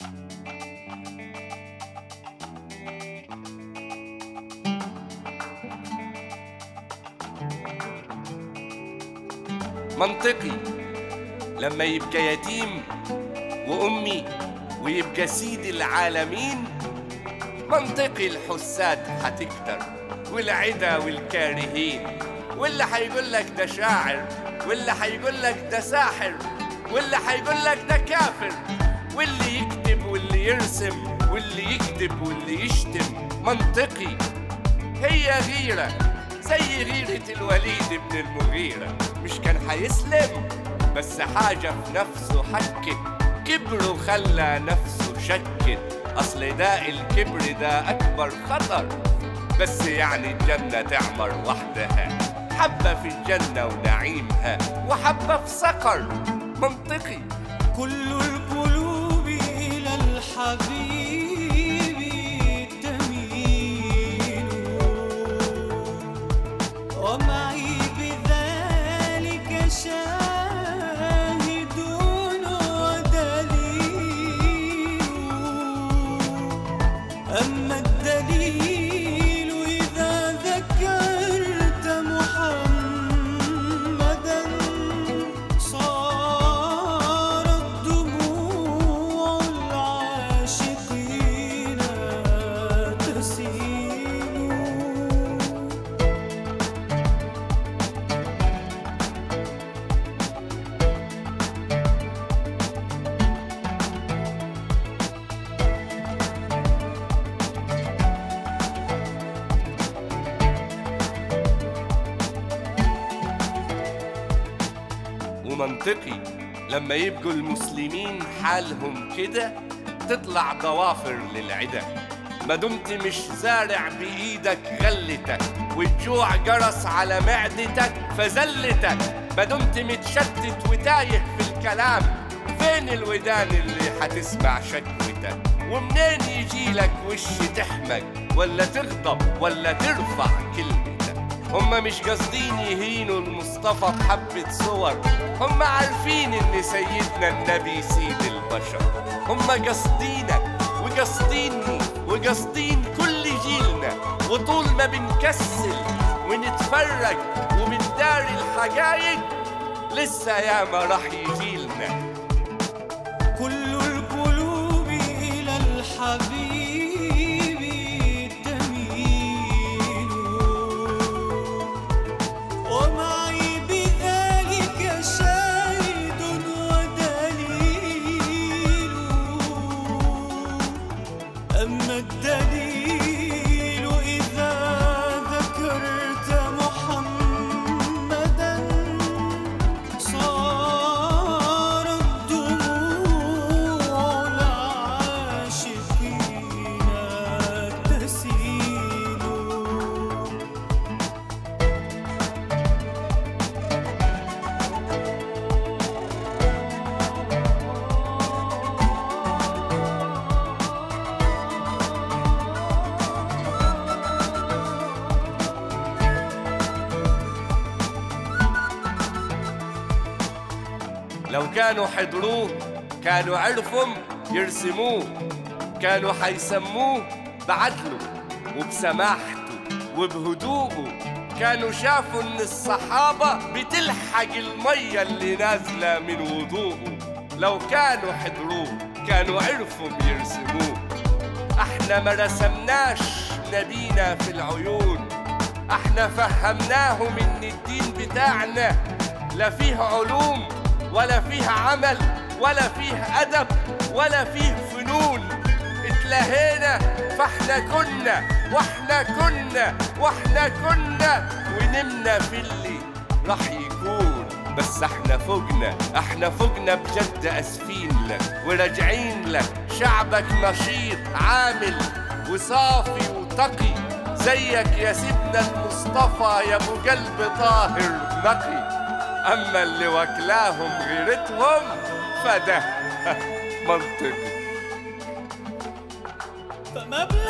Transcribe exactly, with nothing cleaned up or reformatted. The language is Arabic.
منطقي لما يبقى يتيم وأمي ويبقى سيد العالمين، منطقي الحساد هتكتر والعدا والكارهين، واللي هيقول لك ده شاعر، واللي هيقول لك ده ساحر، واللي هيقول لك ده كافر، واللي يكتب واللي يرسم واللي يكذب واللي يشتم. منطقي هي غيرة زي غيرة الوليد بن المغيرة، مش كان هيسلم بس حاجة في نفسه حكت، كبر وخلى نفسه شكت. أصل ده الكبر ده أكبر خطر، بس يعني الجنة تعمر وحدها، حبة في الجنة ونعيمها وحبة في سقر. منطقي كل القلوب إلى الحبيب تميل، ومعي بذلك شاهد ودليل. أما الدليل إذا ذكرت محمدا صارت دموع العاشقين تسيل. ومنطقي لما يبقوا المسلمين حالهم كده تطلع ضوافر للعدا، ما دمت مش زارع بإيدك غلتك والجوع جرس على معدتك فزلتك، ما دمت متشتت وتايه في الكلام فين الودان اللي هتسمع شكوتك؟ ومنين يجيلك وش تحمق ولا تغضب ولا ترفع كلمتك؟ هم مش قاصدين يهينوا المصطفى بحبة صور، هم عارفين ان سيدنا النبي سيد البشر. هم قاصدينك وقاصديني وقاصدين كل جيلنا، وطول ما بنكسل ونتفرج وبنداري الحقايق لسه ياما راح يجيلنا. كل القلوب إلى الحبيب تميل، ومعي بذلك شاهد ودليل. أما الدليل إذا ذكرت محمدا صارت دموع العاشقين تسيل. لو كانوا حضروه كانوا عرفوا يرسموه، كانوا حيسموه بعدله وبسماحته وبهدوءه، كانوا شافوا ان الصحابة بتلحق المية اللي نازلة من وضوءه. لو كانوا حضروه كانوا عرفوا يرسموه. احنا ما رسمناش نبينا في العيون، احنا فهمناهم ان الدين بتاعنا لا فيه علوم ولا فيه عمل ولا فيه أدب ولا فيه فنون. اتلهينا فاحنا كنا واحنا كنا واحنا كنا ونمنا في اللي راح يكون. بس احنا فوقنا احنا فوقنا بجد، اسفين لك وراجعين لك. شعبك نشيط عامل وصافي وتقي زيك يا سيدنا المصطفى يا ابو قلب طاهر نقي. أما اللي وكلاهم غيرتهم فده منطقي. فما